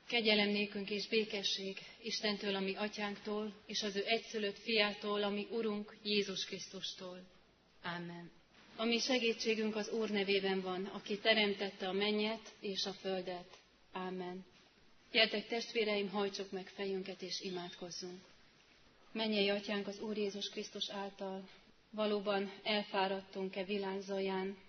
Kegyelem nékünk és békesség Istentől, a mi atyánktól, és az ő egyszülött fiától, a mi Urunk Jézus Krisztustól. Ámen. A mi segítségünk az Úr nevében van, aki teremtette a mennyet és a földet. Ámen. Gyertek testvéreim, hajtsuk meg fejünket és imádkozzunk. Mennyei atyánk az Úr Jézus Krisztus által, valóban elfáradtunk-e világ zaján.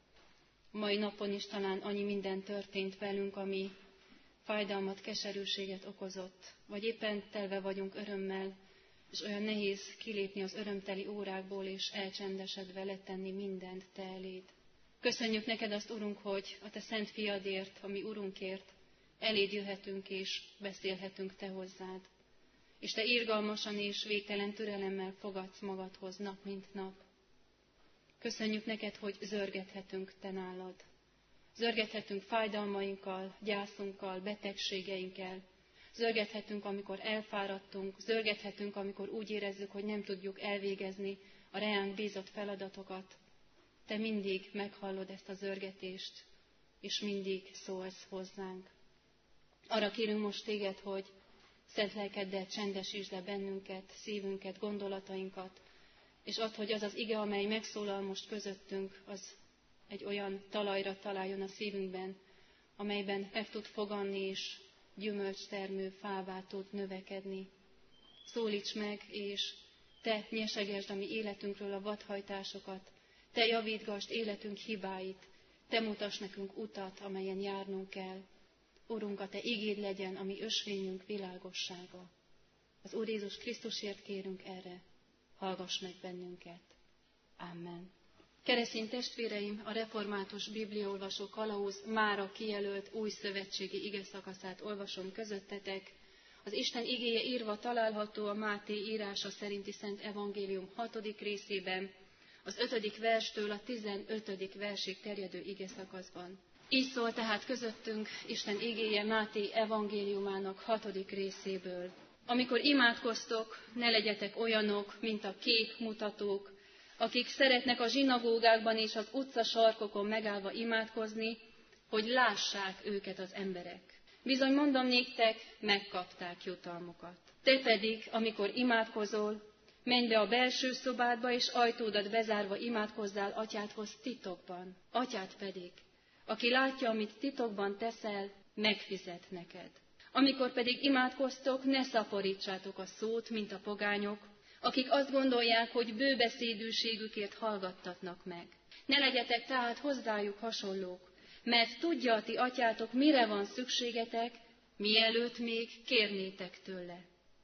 Mai napon is talán annyi minden történt velünk, ami fájdalmat, keserűséget okozott, vagy éppen telve vagyunk örömmel, és olyan nehéz kilépni az örömteli órákból, és elcsendesedve letenni mindent te eléd. Köszönjük neked azt, Urunk, hogy a te szent fiadért, a mi Urunkért eléd jöhetünk és beszélhetünk te hozzád. És te irgalmasan és végtelen türelemmel fogadsz magadhoz nap mint nap. Köszönjük neked, hogy zörgethetünk te nálad. Zörgethetünk fájdalmainkkal, gyászunkkal, betegségeinkkel. Zörgethetünk, amikor elfáradtunk, zörgethetünk, amikor úgy érezzük, hogy nem tudjuk elvégezni a reánk bízott feladatokat. Te mindig meghallod ezt a zörgetést, és mindig szólsz hozzánk. Arra kérünk most téged, hogy szent lelkeddel csendesítsd le bennünket, szívünket, gondolatainkat, és add, hogy az az ige, amely megszólal most közöttünk, az egy olyan talajra találjon a szívünkben, amelyben meg tud foganni, és gyümölcstermő fává tud növekedni. Szólíts meg, és te nyesegesd a mi életünkről a vadhajtásokat, te javítgasd életünk hibáit, te mutass nekünk utat, amelyen járnunk kell. Urunk, a te igéd legyen a mi ösvényünk világossága. Az Úr Jézus Krisztusért kérünk erre, hallgass meg bennünket. Amen. Keresztény testvéreim, a református bibliaolvasó kalauz mára kijelölt új szövetségi igeszakaszát olvasom közöttetek. Az Isten igéje írva található a Máté írása szerinti Szent Evangélium 6. részében, az 5. verstől a 15. versig terjedő igeszakaszban. Így szól tehát közöttünk Isten igéje Máté evangéliumának 6. részéből. Amikor imádkoztok, ne legyetek olyanok, mint a képmutatók, akik szeretnek a zsinagógákban és az utcasarkokon megállva imádkozni, hogy lássák őket az emberek. Bizony mondom néktek, megkapták jutalmukat. Te pedig, amikor imádkozol, menj be a belső szobádba, és ajtódat bezárva imádkozzál atyádhoz titokban. Atyád pedig, aki látja, amit titokban teszel, megfizet neked. Amikor pedig imádkoztok, ne szaporítsátok a szót, mint a pogányok, akik azt gondolják, hogy bőbeszédűségükért hallgattatnak meg. Ne legyetek tehát hozzájuk hasonlók, mert tudja a ti atyátok, mire van szükségetek, mielőtt még kérnétek tőle.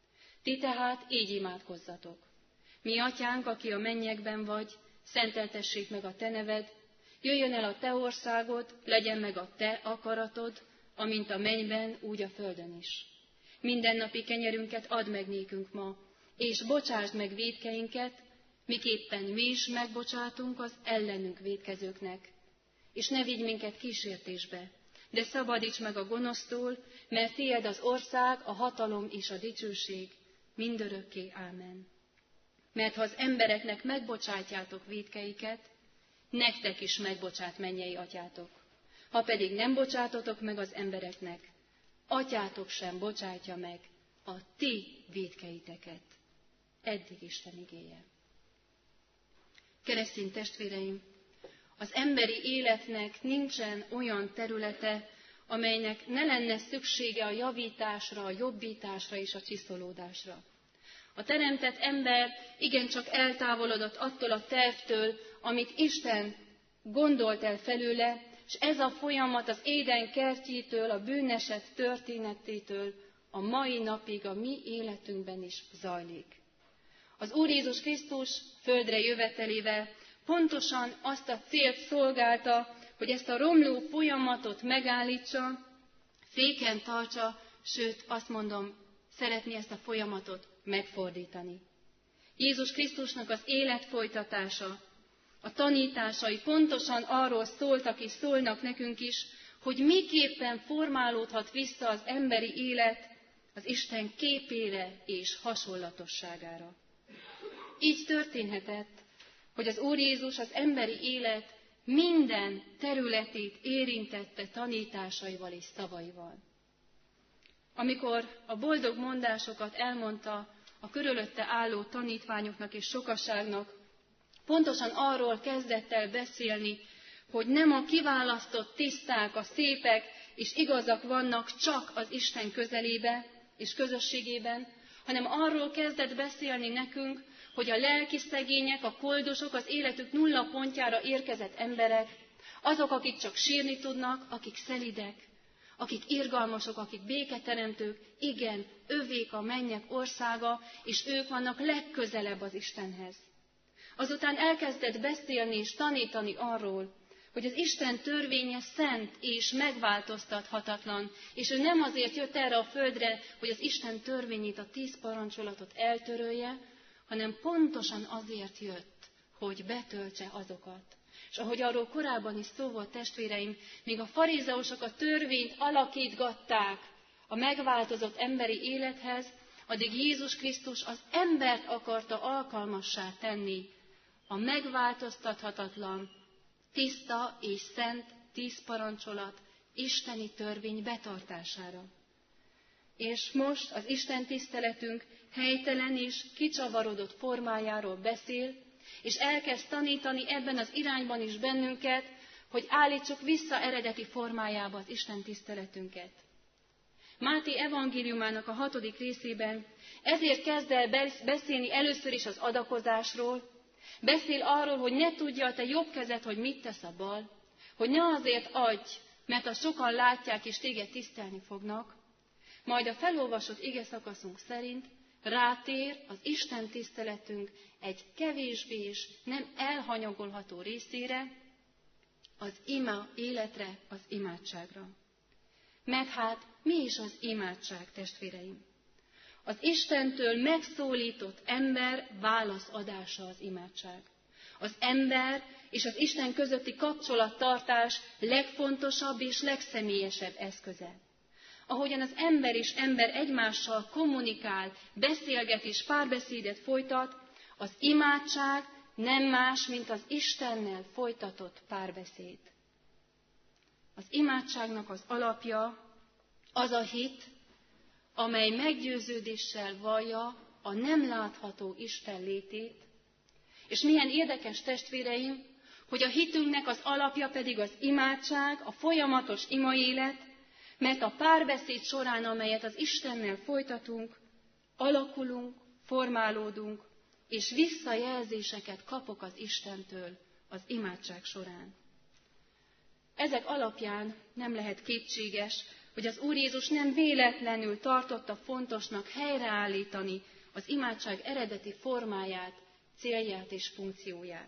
Ti tehát így imádkozzatok. Mi atyánk, aki a mennyekben vagy, szenteltessék meg a te neved, jöjjön el a te országod, legyen meg a te akaratod, amint a mennyben, úgy a földön is. Mindennapi kenyerünket add meg nékünk ma, és bocsásd meg vétkeinket, miképpen mi is megbocsátunk az ellenünk vétkezőknek. És ne vigy minket kísértésbe, de szabadíts meg a gonosztól, mert tiéd az ország, a hatalom és a dicsőség, mindörökké. Ámen. Mert ha az embereknek megbocsátjátok vétkeiket, nektek is megbocsát mennyei atyátok. Ha pedig nem bocsátotok meg az embereknek, atyátok sem bocsátja meg a ti vétkeiteket. Eddig Isten igéje. Keresztény testvéreim, az emberi életnek nincsen olyan területe, amelynek ne lenne szüksége a javításra, a jobbításra és a csiszolódásra. A teremtett ember igencsak eltávolodott attól a tervtől, amit Isten gondolt el felőle, és ez a folyamat az Éden kertjétől, a bűneset történetétől a mai napig a mi életünkben is zajlik. Az Úr Jézus Krisztus földre jövetelével pontosan azt a célt szolgálta, hogy ezt a romló folyamatot megállítsa, féken tartsa, sőt azt mondom, szeretné ezt a folyamatot megfordítani. Jézus Krisztusnak az életfolytatása, a tanításai pontosan arról szóltak és szólnak nekünk is, hogy miképpen formálódhat vissza az emberi élet az Isten képére és hasonlatosságára. Így történhetett, hogy az Úr Jézus az emberi élet minden területét érintette tanításaival és szavaival. Amikor a boldog mondásokat elmondta a körülötte álló tanítványoknak és sokaságnak, pontosan arról kezdett el beszélni, hogy nem a kiválasztott tiszták, a szépek és igazak vannak csak az Isten közelébe és közösségében, hanem arról kezdett beszélni nekünk, hogy a lelki szegények, a koldusok, az életük nulla pontjára érkezett emberek, azok, akik csak sírni tudnak, akik szelidek, akik irgalmasok, akik béketeremtők, igen, övék a mennyek országa, és ők vannak legközelebb az Istenhez. Azután elkezdett beszélni és tanítani arról, hogy az Isten törvénye szent és megváltoztathatatlan, és ő nem azért jött erre a földre, hogy az Isten törvényét, a 10 parancsolatot eltörölje, hanem pontosan azért jött, hogy betöltse azokat. És ahogy arról korábban is szó volt, testvéreim, míg a farizeusok a törvényt alakítgatták a megváltozott emberi élethez, addig Jézus Krisztus az embert akarta alkalmassá tenni a megváltoztathatatlan, tiszta és szent 10 parancsolat, isteni törvény betartására. És most az Isten tiszteletünk helytelen és kicsavarodott formájáról beszél, és elkezd tanítani ebben az irányban is bennünket, hogy állítsuk vissza eredeti formájába az Isten tiszteletünket. Máté evangéliumának a 6. részében ezért kezd el beszélni először is az adakozásról, beszél arról, hogy ne tudja a te jobb kezed, hogy mit tesz a bal, hogy ne azért adj, mert azt sokan látják és téged tisztelni fognak, majd a felolvasott igeszakaszunk szerint rátér az Isten tiszteletünk egy kevésbé és nem elhanyagolható részére, az ima életre, az imádságra. Mert hát mi is az imádság, testvéreim? Az Istentől megszólított ember válaszadása az imádság. Az ember és az Isten közötti kapcsolattartás legfontosabb és legszemélyesebb eszköze. Ahogyan az ember és ember egymással kommunikál, beszélget és párbeszédet folytat, az imádság nem más, mint az Istennel folytatott párbeszéd. Az imádságnak az alapja az a hit, amely meggyőződéssel vallja a nem látható Isten létét, és milyen érdekes, testvéreim, hogy a hitünknek az alapja pedig az imádság, a folyamatos imaélet, mert a párbeszéd során, amelyet az Istennel folytatunk, alakulunk, formálódunk, és visszajelzéseket kapok az Istentől az imádság során. Ezek alapján nem lehet kétséges, hogy az Úr Jézus nem véletlenül tartotta fontosnak helyreállítani az imádság eredeti formáját, célját és funkcióját.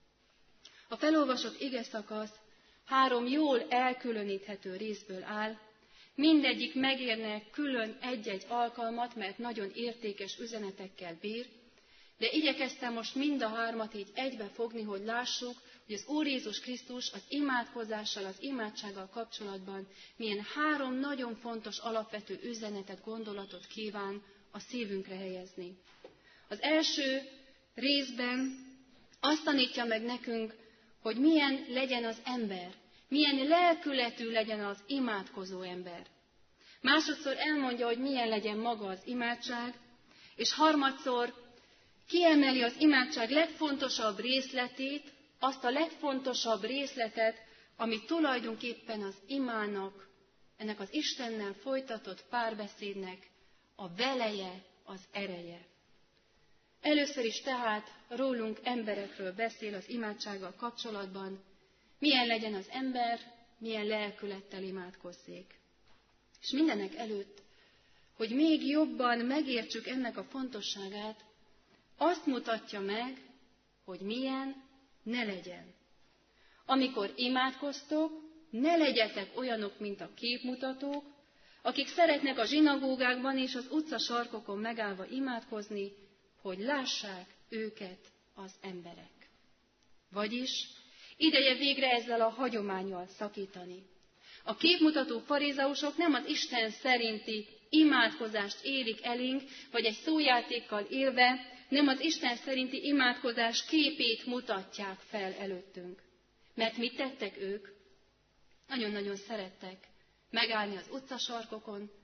A felolvasott igeszakasz 3 jól elkülöníthető részből áll, mindegyik megérne külön egy-egy alkalmat, mert nagyon értékes üzenetekkel bír, de igyekeztem most mind a 3 így egybe fogni, hogy lássuk, hogy az Úr Jézus Krisztus az imádkozással, az imádsággal kapcsolatban milyen 3 nagyon fontos alapvető üzenetet, gondolatot kíván a szívünkre helyezni. Az első részben azt tanítja meg nekünk, hogy milyen legyen az ember, milyen lelkületű legyen az imádkozó ember. Másodszor elmondja, hogy milyen legyen maga az imádság, és harmadszor kiemeli az imádság legfontosabb részletét, azt a legfontosabb részletet, ami tulajdonképpen az imának, ennek az Istennel folytatott párbeszédnek a veleje, az ereje. Először is tehát rólunk emberekről beszél az imádsággal kapcsolatban, milyen legyen az ember, milyen lelkülettel imádkozzék. És mindenek előtt, hogy még jobban megértsük ennek a fontosságát, azt mutatja meg, hogy milyen ne legyen. Amikor imádkoztok, ne legyetek olyanok, mint a képmutatók, akik szeretnek a zsinagógákban és az utcasarkokon megállva imádkozni, hogy lássák őket az emberek. Vagyis ideje végre ezzel a hagyománnyal szakítani. A képmutató farizeusok nem az Isten szerinti imádkozást élik elénk, vagy egy szójátékkal élve nem az Isten szerinti imádkozás képét mutatják fel előttünk. Mert mit tettek ők? Nagyon-nagyon szerettek megállni az utcasarkokon,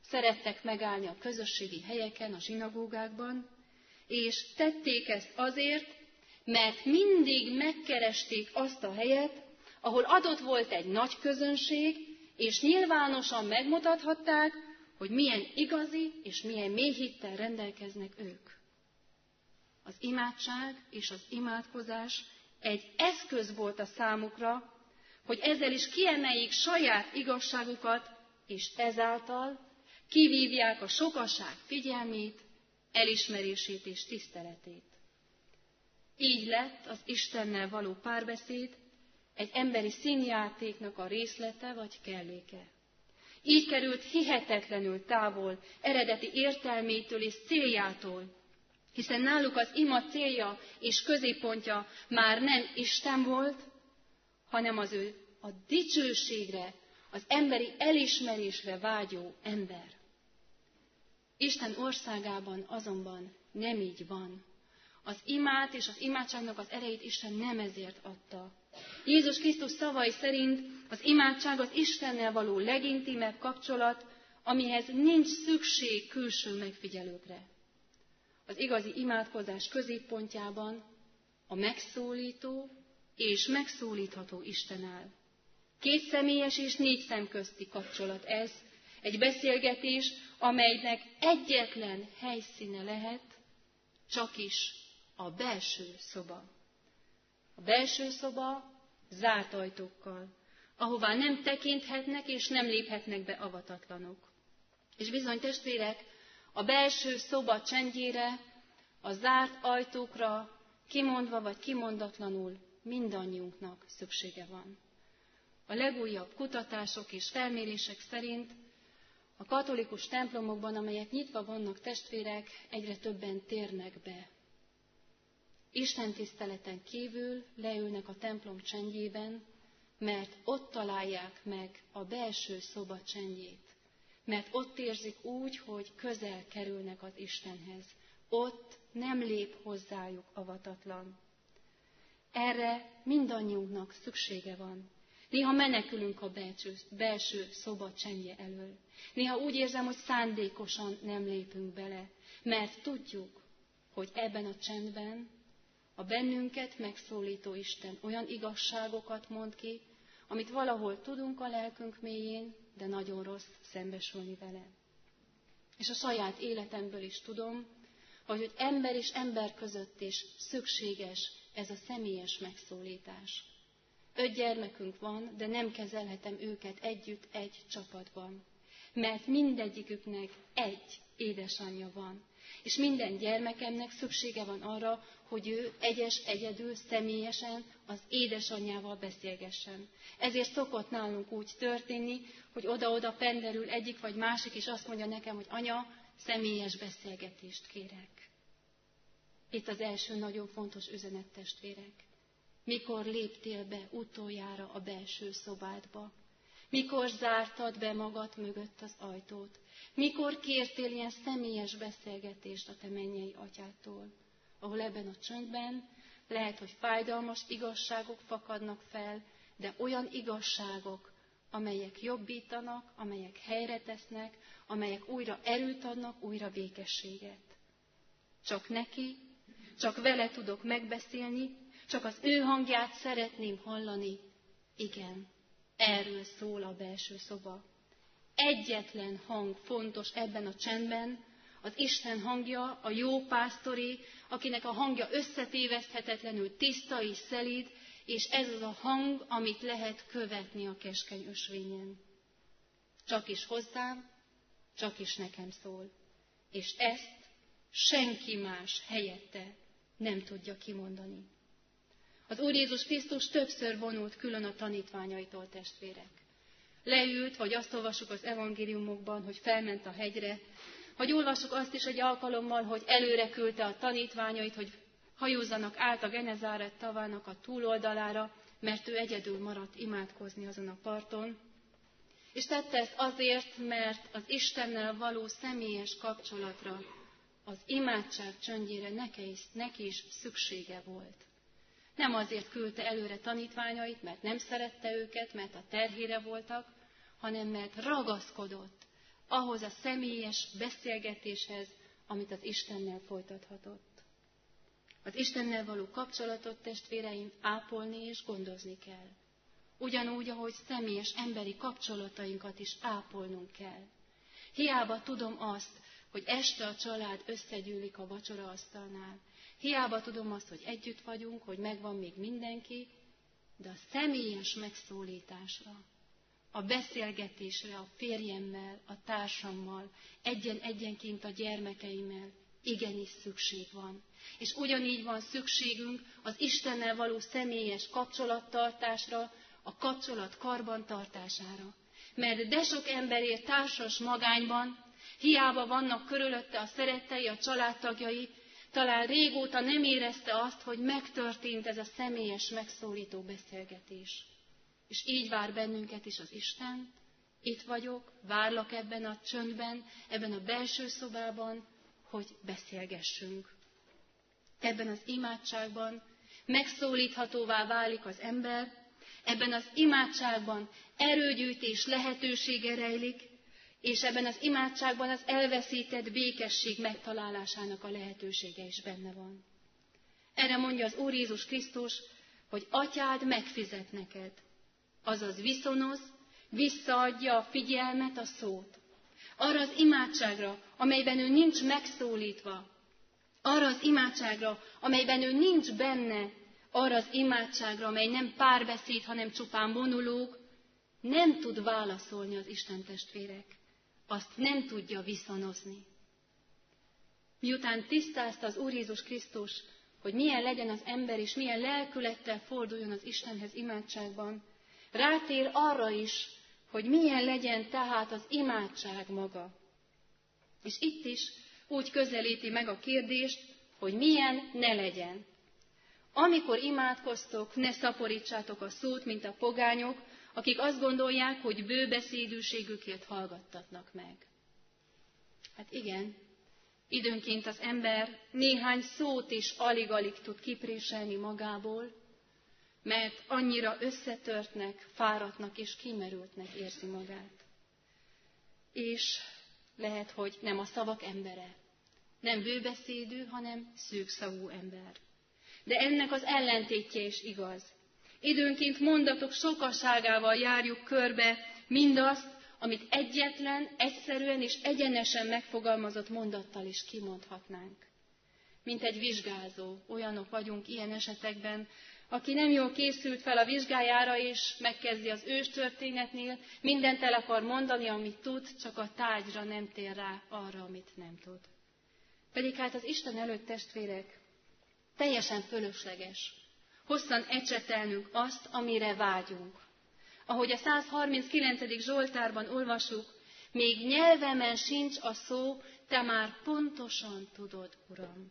szerettek megállni a közösségi helyeken, a zsinagógákban, és tették ezt azért, mert mindig megkeresték azt a helyet, ahol adott volt egy nagy közönség, és nyilvánosan megmutathatták, hogy milyen igazi és milyen mély hittel rendelkeznek ők. Az imádság és az imádkozás egy eszköz volt a számukra, hogy ezzel is kiemeljék saját igazságukat, és ezáltal kivívják a sokaság figyelmét, elismerését és tiszteletét. Így lett az Istennel való párbeszéd egy emberi színjátéknak a részlete vagy kelléke. Így került hihetetlenül távol eredeti értelmétől és céljától, hiszen náluk az ima célja és középpontja már nem Isten volt, hanem az ő a dicsőségre, az emberi elismerésre vágyó ember. Isten országában azonban nem így van. Az imát és az imádságnak az erejét Isten nem ezért adta. Jézus Krisztus szavai szerint az imádság az Istennel való legintimebb kapcsolat, amihez nincs szükség külső megfigyelőkre. Az igazi imádkozás középpontjában a megszólító és megszólítható Isten áll. Kétszemélyes és négy szem közti kapcsolat ez, egy beszélgetés, amelynek egyetlen helyszíne lehet, csakis a belső szoba. A belső szoba zárt ajtókkal, ahová nem tekinthetnek és nem léphetnek be avatatlanok. És bizony, testvérek, a belső szoba csendjére, a zárt ajtókra kimondva vagy kimondatlanul mindannyiunknak szüksége van. A legújabb kutatások és felmérések szerint a katolikus templomokban, amelyek nyitva vannak, testvérek, egyre többen térnek be. Istentiszteleten kívül leülnek a templom csendjében, mert ott találják meg a belső szoba csendjét. Mert ott érzik úgy, hogy közel kerülnek az Istenhez. Ott nem lép hozzájuk avatatlan. Erre mindannyiunknak szüksége van. Néha menekülünk a belső szoba csendje elől. Néha úgy érzem, hogy szándékosan nem lépünk bele, mert tudjuk, hogy ebben a csendben a bennünket megszólító Isten olyan igazságokat mond ki, amit valahol tudunk a lelkünk mélyén, de nagyon rossz szembesülni vele. És a saját életemből is tudom, hogy ember és ember között is szükséges ez a személyes megszólítás. 5 gyermekünk van, de nem kezelhetem őket együtt egy csapatban, mert mindegyiküknek egy édesanyja van. És minden gyermekemnek szüksége van arra, hogy ő egyedül, személyesen az édesanyjával beszélgessen. Ezért szokott nálunk úgy történni, hogy oda-oda penderül egyik vagy másik, és azt mondja nekem, hogy anya, személyes beszélgetést kérek. Itt az első nagyon fontos üzenet, testvérek. Mikor léptél be utoljára a belső szobádba? Mikor zártad be magad mögött az ajtót? Mikor kértél ilyen személyes beszélgetést a te mennyei atyától? Ahol ebben a csöndben lehet, hogy fájdalmas igazságok fakadnak fel, de olyan igazságok, amelyek jobbítanak, amelyek helyre tesznek, amelyek újra erőt adnak, újra békességet. Csak neki, csak vele tudok megbeszélni, csak az ő hangját szeretném hallani. Igen, erről szól a belső szoba. Egyetlen hang fontos ebben a csendben, az Isten hangja, a jó pásztori, akinek a hangja összetéveszthetetlenül tiszta és szelíd, és ez az a hang, amit lehet követni a keskeny ösvényen. Csak is hozzám, csak is nekem szól. És ezt senki más helyette nem tudja kimondani. Az Úr Jézus Krisztus többször vonult külön a tanítványaitól, testvérek. Leült, vagy azt olvassuk az evangéliumokban, hogy felment a hegyre, vagy olvassuk azt is egy alkalommal, hogy előre küldte a tanítványait, hogy hajózzanak át a Genezáret tavának a túloldalára, mert ő egyedül maradt imádkozni azon a parton. És tette ezt azért, mert az Istennel való személyes kapcsolatra, az imádság csöndjére neki is szüksége volt. Nem azért küldte előre tanítványait, mert nem szerette őket, mert a terhére voltak, hanem mert ragaszkodott ahhoz a személyes beszélgetéshez, amit az Istennel folytathatott. Az Istennel való kapcsolatot, testvéreim, ápolni és gondozni kell. Ugyanúgy, ahogy személyes emberi kapcsolatainkat is ápolnunk kell. Hiába tudom azt, hogy este a család összegyűlik a vacsoraasztalnál. Hiába tudom azt, hogy együtt vagyunk, hogy megvan még mindenki, de a személyes megszólításra, a beszélgetésre a férjemmel, a társammal, egyenként a gyermekeimmel igenis szükség van. És ugyanígy van szükségünk az Istennel való személyes kapcsolattartásra, a kapcsolat karbantartására. Mert de sok ember él társas magányban, hiába vannak körülötte a szerettei, a családtagjai, talán régóta nem érezte azt, hogy megtörtént ez a személyes megszólító beszélgetés. És így vár bennünket is az Isten. Itt vagyok, várlak ebben a csöndben, ebben a belső szobában, hogy beszélgessünk. Ebben az imádságban megszólíthatóvá válik az ember, ebben az imádságban erőgyűjtés lehetősége rejlik, és ebben az imádságban az elveszített békesség megtalálásának a lehetősége is benne van. Erre mondja az Úr Jézus Krisztus, hogy atyád megfizet neked, azaz viszonoz, visszaadja a figyelmet, a szót. Arra az imádságra, amelyben ő nincs megszólítva, arra az imádságra, amelyben ő nincs benne, arra az imádságra, amely nem párbeszéd, hanem csupán monológ, nem tud válaszolni az Isten testvérek. Azt nem tudja viszonozni. Miután tisztázta az Úr Jézus Krisztus, hogy milyen legyen az ember, és milyen lelkülettel forduljon az Istenhez imádságban, rátér arra is, hogy milyen legyen tehát az imádság maga. És itt is úgy közelíti meg a kérdést, hogy milyen ne legyen. Amikor imádkoztok, ne szaporítsátok a szót, mint a pogányok, akik azt gondolják, hogy bőbeszédűségükért hallgattatnak meg. Hát igen, időnként az ember néhány szót is alig-alig tud kipréselni magából, mert annyira összetörtnek, fáradtnak és kimerültnek érzi magát. És lehet, hogy nem a szavak embere, nem bőbeszédű, hanem szűkszavú ember. De ennek az ellentétje is igaz. Időnként mondatok sokaságával járjuk körbe mindazt, amit egyetlen, egyszerűen és egyenesen megfogalmazott mondattal is kimondhatnánk. Mint egy vizsgázó, olyanok vagyunk ilyen esetekben, aki nem jól készült fel a vizsgájára, és megkezdi az őstörténetnél, mindent el akar mondani, amit tud, csak a tárgyra nem tér rá arra, amit nem tud. Pedig hát az Isten előtt, testvérek, teljesen fölösleges hosszan ecsetelnünk azt, amire vágyunk. Ahogy a 139. Zsoltárban olvasjuk, még nyelvemen sincs a szó, te már pontosan tudod, Uram.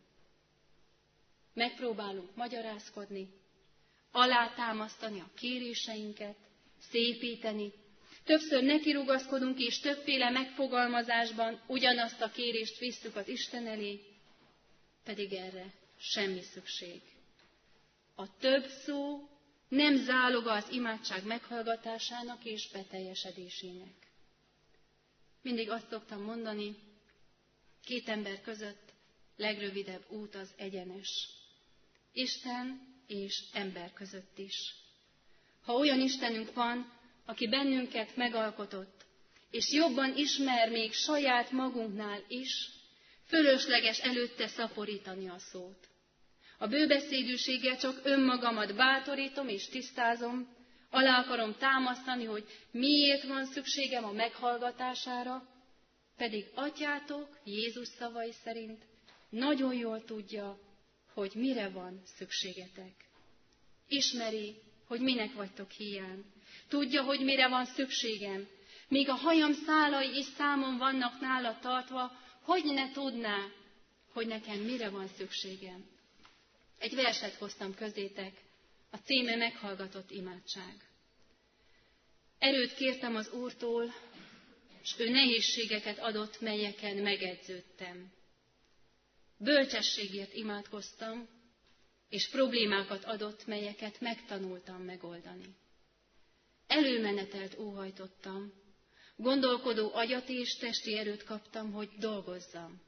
Megpróbálunk magyarázkodni, alátámasztani a kéréseinket, szépíteni. Többször nekirugaszkodunk, és többféle megfogalmazásban ugyanazt a kérést visszük az Isten elé, pedig erre semmi szükség. A több szó nem záloga az imádság meghallgatásának és beteljesedésének. Mindig azt szoktam mondani, 2 ember között legrövidebb út az egyenes. Isten és ember között is. Ha olyan Istenünk van, aki bennünket megalkotott, és jobban ismer még saját magunknál is, fölösleges előtte szaporítani a szót. A bőbeszédűséggel csak önmagamat bátorítom és tisztázom, alá akarom támasztani, hogy miért van szükségem a meghallgatására, pedig atyátok Jézus szavai szerint nagyon jól tudja, hogy mire van szükségetek. Ismeri, hogy minek vagytok híján. Tudja, hogy mire van szükségem. Míg a hajam szálai is számon vannak nála tartva, hogy ne tudná, hogy nekem mire van szükségem. Egy verset hoztam közétek, a címe meghallgatott imádság. Erőt kértem az Úrtól, és ő nehézségeket adott, melyeken megedződtem. Bölcsességért imádkoztam, és problémákat adott, melyeket megtanultam megoldani. Előmenetelt óhajtottam, Gondolkodó agyat és testi erőt kaptam, hogy dolgozzam.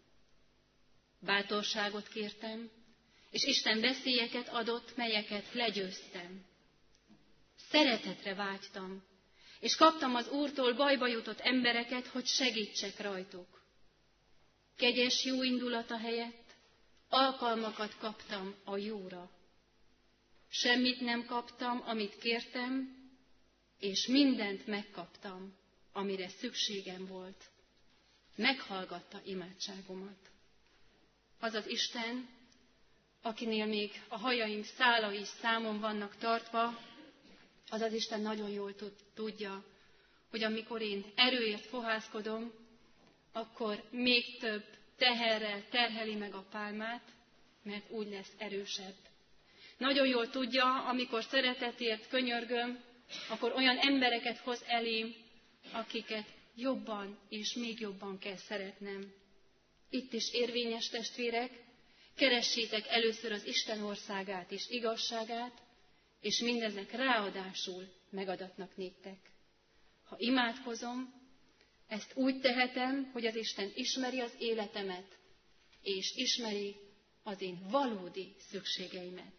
Bátorságot kértem, és Isten veszélyeket adott, melyeket legyőztem. Szeretetre vágytam, és kaptam az Úrtól bajba jutott embereket, hogy segítsek rajtuk. Kegyes jó indulata helyett alkalmakat kaptam a jóra. Semmit nem kaptam, amit kértem, és mindent megkaptam, amire szükségem volt. Meghallgatta imádságomat. Az az Isten, akinél még a hajaim szálai is számon vannak tartva, az az Isten nagyon jól tudja, hogy amikor én erőért fohászkodom, akkor még több teherrel terheli meg a pálmát, mert úgy lesz erősebb. Nagyon jól tudja, amikor szeretetért könyörgöm, akkor olyan embereket hoz elém, akiket jobban és még jobban kell szeretnem. Itt is érvényes testvérek, keressétek először az Isten országát és igazságát, és mindezek ráadásul megadatnak néktek. Ha imádkozom, ezt úgy tehetem, hogy az Isten ismeri az életemet, és ismeri az én valódi szükségeimet.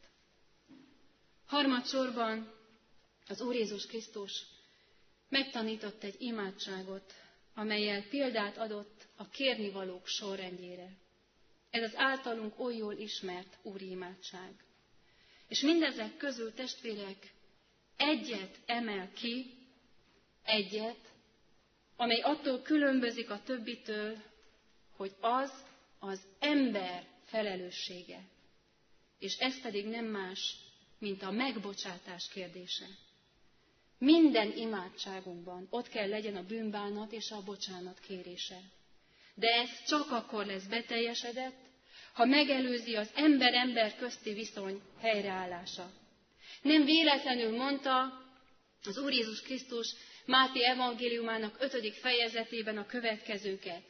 Harmadsorban az Úr Jézus Krisztus megtanított egy imádságot, amellyel példát adott a kérnivalók sorrendjére. Ez az általunk oly jól ismert úri imádság. És mindezek közül, testvérek, egyet emel ki, egyet, amely attól különbözik a többitől, hogy az ember felelőssége. És ez pedig nem más, mint a megbocsátás kérdése. Minden imádságunkban ott kell legyen a bűnbánat és a bocsánat kérése. De ez csak akkor lesz beteljesedett, ha megelőzi az ember-ember közti viszony helyreállása. Nem véletlenül mondta az Úr Jézus Krisztus Máté evangéliumának 5. fejezetében a következőket.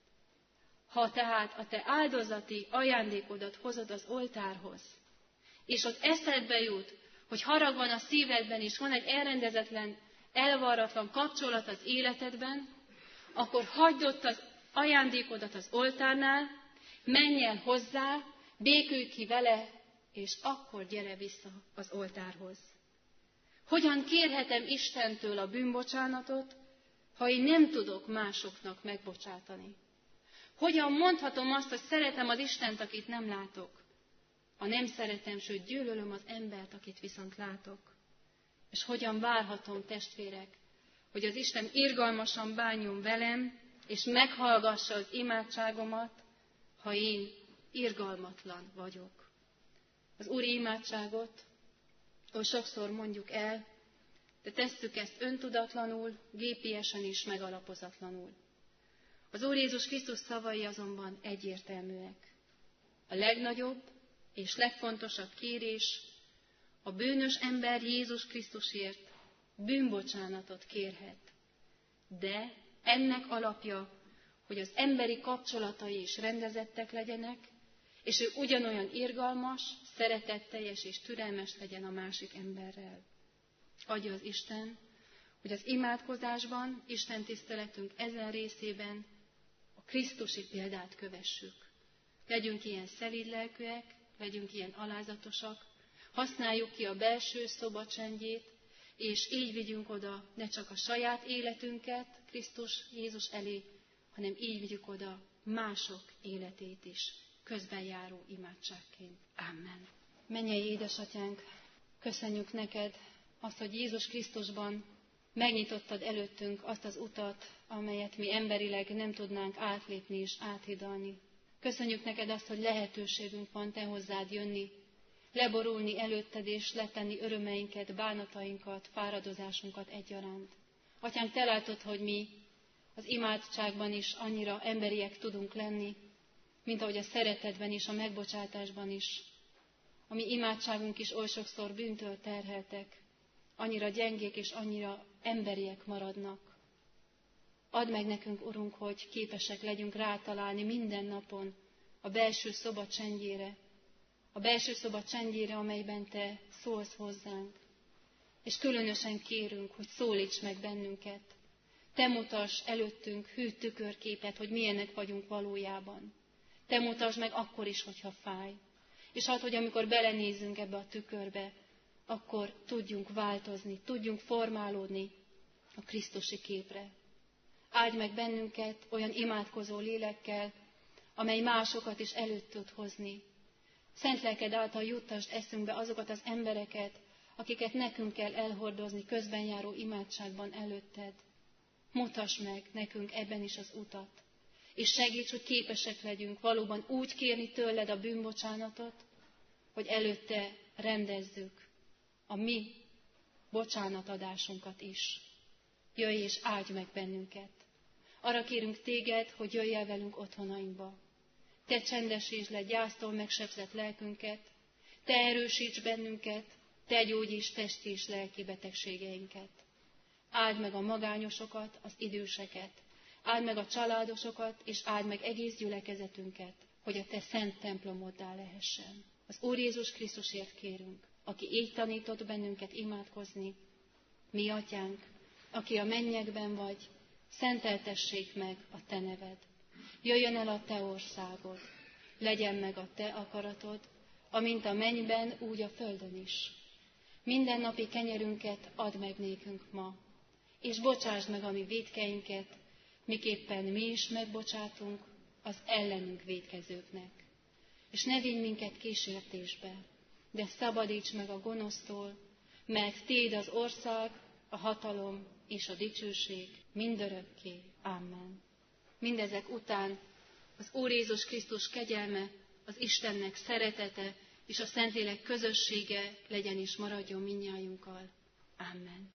Ha tehát a te áldozati ajándékodat hozod az oltárhoz, és ott eszedbe jut, hogy harag van a szívedben, és van egy elrendezetlen, elvarratlan kapcsolat az életedben, akkor hagyd ott az ajándékodat az oltárnál, menj el hozzá, békülj ki vele, és akkor gyere vissza az oltárhoz. Hogyan kérhetem Istentől a bűnbocsánatot, ha én nem tudok másoknak megbocsátani? Hogyan mondhatom azt, hogy szeretem az Istent, akit nem látok, ha nem szeretem, sőt gyűlölöm az embert, akit viszont látok? És hogyan várhatom, testvérek, hogy az Isten irgalmasan bánjon velem, és meghallgassa az imádságomat, ha én irgalmatlan vagyok? Az úri imádságot oly sokszor mondjuk el, de tesszük ezt öntudatlanul, gépiesen és megalapozatlanul. Az Úr Jézus Krisztus szavai azonban egyértelműek. A legnagyobb és legfontosabb kérés a bűnös ember Jézus Krisztusért bűnbocsánatot kérhet. De ennek alapja, hogy az emberi kapcsolatai is rendezettek legyenek, és ő ugyanolyan irgalmas, szeretetteljes és türelmes legyen a másik emberrel. Adja az Isten, hogy az imádkozásban, Isten tiszteletünk ezen részében a krisztusi példát kövessük. Legyünk ilyen szelídlelkűek, legyünk ilyen alázatosak, használjuk ki a belső szoba csendjét, és így vigyünk oda ne csak a saját életünket Krisztus Jézus elé, hanem így vigyük oda mások életét is, közben járó imádságként. Amen. Mennyei édesatyánk, köszönjük neked azt, hogy Jézus Krisztusban megnyitottad előttünk azt az utat, amelyet mi emberileg nem tudnánk átlépni és áthidalni. Köszönjük neked azt, hogy lehetőségünk van te hozzád jönni, leborulni előtted és letenni örömeinket, bánatainkat, fáradozásunkat egyaránt. Atyánk, te látod, hogy mi az imádságban is annyira emberiek tudunk lenni, mint ahogy a szeretetben és a megbocsátásban is. A mi imádságunk is oly sokszor bűntől terheltek, annyira gyengék és annyira emberiek maradnak. Add meg nekünk, Urunk, hogy képesek legyünk rátalálni minden napon a belső szoba csendjére, amelyben te szólsz hozzánk. És különösen kérünk, hogy szólíts meg bennünket. Te mutass előttünk hű tükörképet, hogy milyenek vagyunk valójában. Te mutasd meg akkor is, hogyha fáj. És hadd, hogy amikor belenézzünk ebbe a tükörbe, akkor tudjunk változni, tudjunk formálódni a krisztusi képre. Áldj meg bennünket olyan imádkozó lélekkel, amely másokat is előtt tud hozni. Szent lelked által juttasd eszünkbe azokat az embereket, akiket nekünk kell elhordozni közben járó imádságban előtted. Mutass meg nekünk ebben is az utat, és segíts, hogy képesek legyünk valóban úgy kérni tőled a bűnbocsánatot, hogy előtte rendezzük a mi bocsánatadásunkat is. Jöjj és áldj meg bennünket. Arra kérünk téged, hogy jöjj el velünk otthonainkba. Te csendesítsd le gyásztól megsebzett lelkünket, te erősíts bennünket, te gyógyíts testi és lelki betegségeinket. Áld meg a magányosokat, az időseket, áld meg a családosokat, és áld meg egész gyülekezetünket, hogy a te szent templomoddá lehessen. Az Úr Jézus Krisztusért kérünk, aki így tanított bennünket imádkozni. Mi atyánk, aki a mennyekben vagy, szenteltessék meg a te neved. Jöjjön el a te országod, legyen meg a te akaratod, amint a mennyben, úgy a földön is. Mindennapi kenyerünket add meg nékünk ma, és bocsásd meg a mi vétkeinket, miképpen mi is megbocsátunk az ellenünk vétkezőknek. És ne vigy minket kísértésbe, de szabadíts meg a gonosztól, mert tiéd az ország, a hatalom és a dicsőség mindörökké. Amen. Mindezek után az Úr Jézus Krisztus kegyelme, az Istennek szeretete és a Szentlélek közössége legyen és maradjon mindnyájunkkal. Amen.